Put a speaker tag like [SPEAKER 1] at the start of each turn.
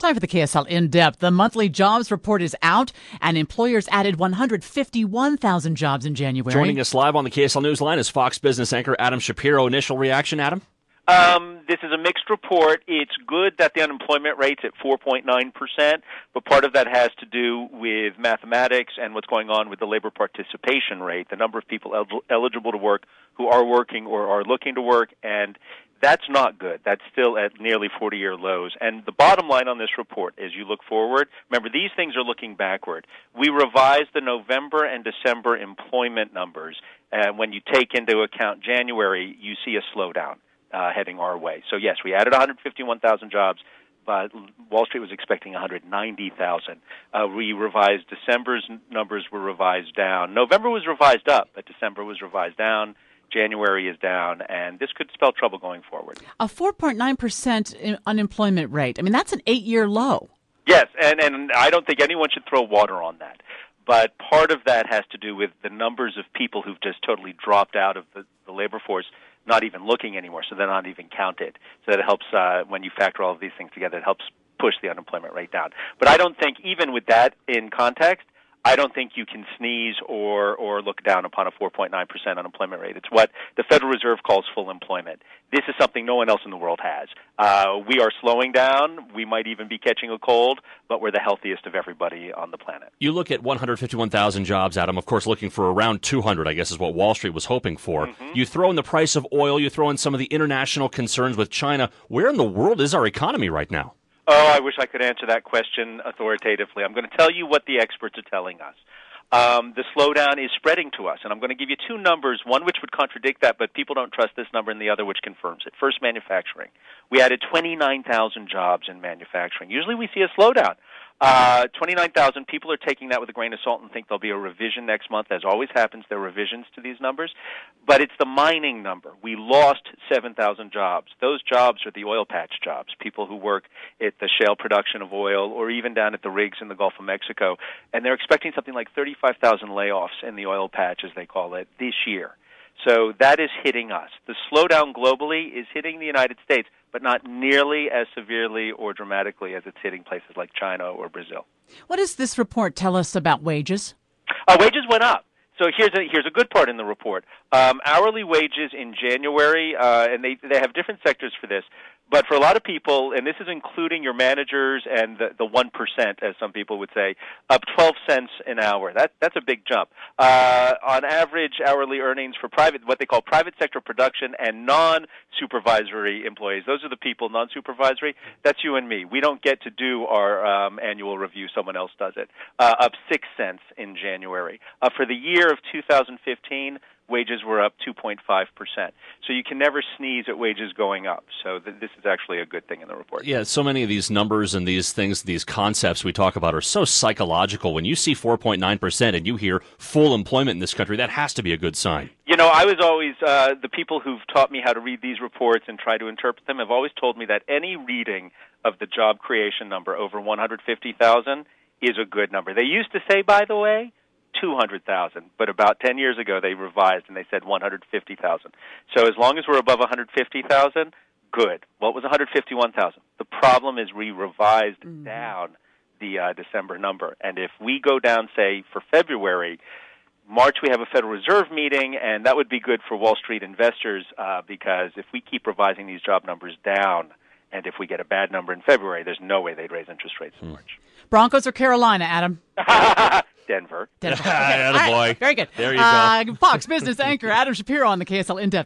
[SPEAKER 1] Time for the KSL In-Depth. The monthly jobs report is out, and employers added 151,000 jobs in January.
[SPEAKER 2] Joining us live on the KSL Newsline is Fox Business anchor Adam Shapiro. Initial reaction, Adam?
[SPEAKER 3] This is a mixed report. It's good that the unemployment rate's at 4.9%, but part of that has to do with mathematics and what's going on with the labor participation rate, the number of people eligible to work who are working or are looking to work, and that's not good. That's still at nearly 40-year lows. And the bottom line on this report, as you look forward, remember, these things are looking backward. We revised the November and December employment numbers, and when you take into account January, you see a slowdown heading our way. So, yes, we added 151,000 jobs, but Wall Street was expecting 190,000. We revised December's numbers were revised down. November was revised up, but December was revised down. January is down, and this could spell trouble going forward.
[SPEAKER 1] A 4.9% unemployment rate. I mean, that's an 8-year low.
[SPEAKER 3] Yes, and I don't think anyone should throw water on that. But part of that has to do with the numbers of people who've just totally dropped out of the labor force, not even looking anymore, so they're not even counted. So that helps, when you factor all of these things together, it helps push the unemployment rate down. But I don't think, even with that in context, I don't think you can sneeze or look down upon a 4.9% unemployment rate. It's what the Federal Reserve calls full employment. This is something no one else in the world has. We are slowing down. We might even be catching a cold, but we're the healthiest of everybody on the planet.
[SPEAKER 2] You look at 151,000 jobs, Adam, of course, looking for around 200, I guess is what Wall Street was hoping for. Mm-hmm. You throw in the price of oil, you throw in some of the international concerns with China. Where in the world is our economy right now?
[SPEAKER 3] Oh, I wish I could answer that question authoritatively. I'm going to tell you what the experts are telling us. The slowdown is spreading to us, and I'm going to give you two numbers, one which would contradict that, but people don't trust this number, and the other which confirms it. First, manufacturing. We added 29,000 jobs in manufacturing. Usually we see a slowdown. 29,000 people are taking that with a grain of salt and think there'll be a revision next month. As always happens, there are revisions to these numbers. But it's the mining number. We lost 7,000 jobs. Those jobs are the oil patch jobs, people who work at the shale production of oil or even down at the rigs in the Gulf of Mexico. And they're expecting something like 35,000 layoffs in the oil patch, as they call it, this year. So that is hitting us. The slowdown globally is hitting the United States, but not nearly as severely or dramatically as it's hitting places like China or Brazil.
[SPEAKER 1] What does this report tell us about wages?
[SPEAKER 3] Wages went up. So here's a good part in the report. Hourly wages in January, and they have different sectors for this, but for a lot of people, and this is including your managers and the 1%, as some people would say, up 12 cents an hour. That's a big jump. On average, hourly earnings for what they call private sector production and non-supervisory employees, those are the people, non-supervisory, that's you and me. We don't get to do our annual review. Someone else does it. Up 6 cents in January. For the year of 2015, wages were up 2.5%. So you can never sneeze at wages going up. So this is actually a good thing in the report.
[SPEAKER 2] Yeah, so many of these numbers and these things, these concepts we talk about are so psychological. When you see 4.9% and you hear full employment in this country, that has to be a good sign.
[SPEAKER 3] You know, I was always, the people who've taught me how to read these reports and try to interpret them have always told me that any reading of the job creation number over 150,000 is a good number. They used to say, by the way, 200,000, but about 10 years ago they revised and they said 150,000. So as long as we're above 150,000, good. What was 151,000? The problem is we revised down the December number. And if we go down, say, for February, March we have a Federal Reserve meeting, and that would be good for Wall Street investors because if we keep revising these job numbers down, and if we get a bad number in February, there's no way they'd raise interest rates in March.
[SPEAKER 1] Broncos or Carolina, Adam?
[SPEAKER 3] Denver.
[SPEAKER 1] Okay.
[SPEAKER 2] Attaboy.
[SPEAKER 1] Right. Very good.
[SPEAKER 2] There you go.
[SPEAKER 1] Fox Business anchor Adam Shapiro on the KSL In-Depth.